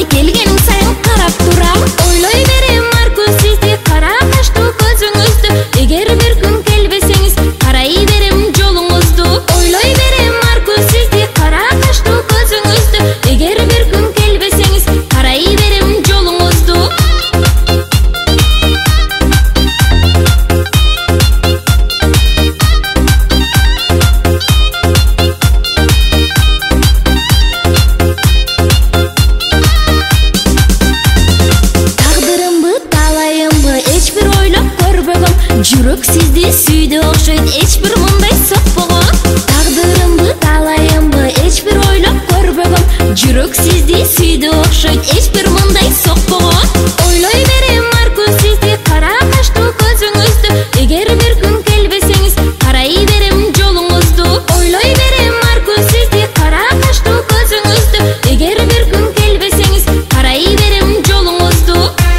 Кандай келгениң сайын карап турам. Ойлой берем ар күн сизди, кара каштуу көзүңүздү. Эгер бир күн келбесеңиз, карай берем жолуңузду. Ойлой берем ар күн сизди, кара каштуу көзүңүздү. Эгер бир күн келбесеңиз, карай берем жолуңузду. Жүрөк сизди сүйдү окшойт, эч бир мындай сокпогон. Тагдырымбы, талайымбы, эч бир ойлоп көрбөгөм. Жүрөк сизди сүйдү окшойт, эч бир мындай сокпогон. Ойлой берем ар күн сизди, кара каштуу көзүңүздү. Эгер бир күн келбесеңиз, карай берем жолуңузду. Ойлой берем ар күн сизди, кара каштуу көзүңүздү. Эгер бир күн келбесеңиз, карай берем жолуңузду.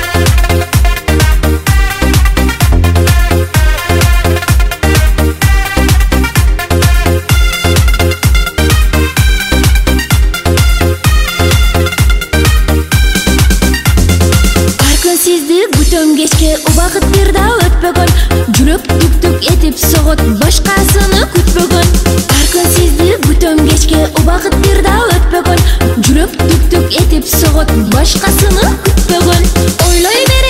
Сизди күтөм кечке, убакыт бир да өтпөгөн. Жүрөк түк-түк этип согот, башкасыны күтпөгөн. Ар күн сизди күтөм кечке, убакыт бир да өтпөгөн. Жүрөк түк-түк этип согот, башкасыны күтпөгөн. Ойлой